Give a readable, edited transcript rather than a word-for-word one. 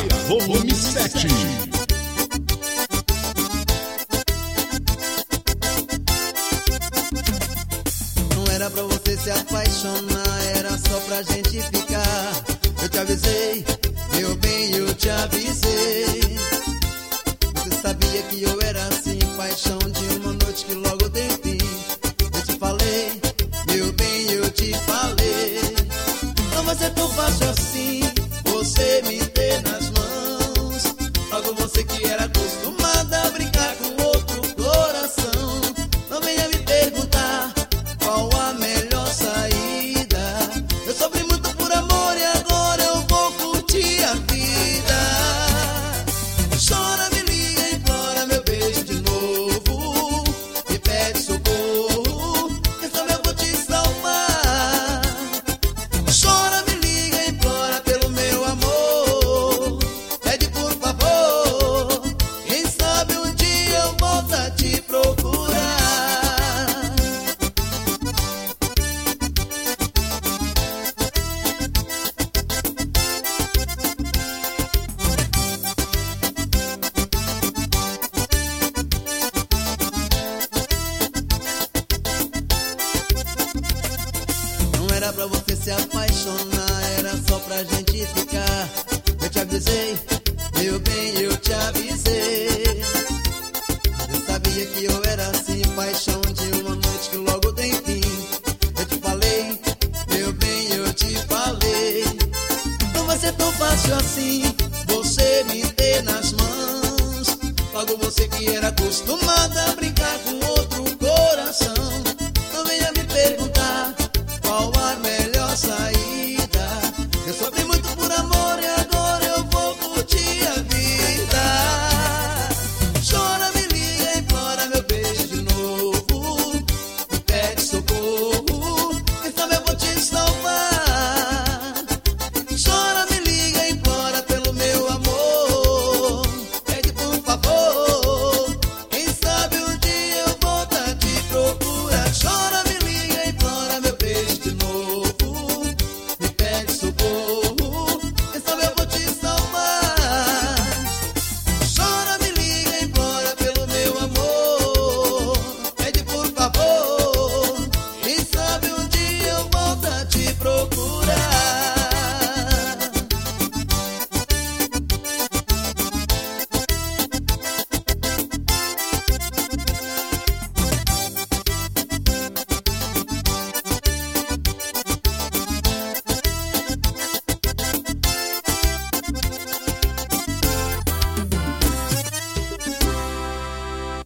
volume 7. Não era pra você se apaixonar, era só pra gente ficar. Eu te avisei, meu bem, eu te avisei. Você sabia que eu era assim, paixão de uma noite que logo tem fim. Eu te falei, meu bem, eu te falei. Não vai ser tão fácil assim, você me ter nas mãos. Logo você que era acostumada a brincar com outro coração. Não venha me perguntar qual a melhor saída. Eu sofri muito por amor e agora eu vou curtir a vida. Chora, me liga, implora meu beijo de novo. Me pede socorro, quem sabe eu vou te salvar. Chora, me liga, implora pelo meu amor. Pede por favor, quem sabe um dia eu volto a te procurar. Não era pra você se apaixonar, era só pra gente ficar. Eu te avisei, meu bem, eu te avisei. Eu sabia que eu era assim, paixão de uma noite que logo tem fim. Eu te falei, meu bem, eu te falei. Não vai ser tão fácil assim, você me ter nas mãos. Logo você que era acostumada a brincar com outro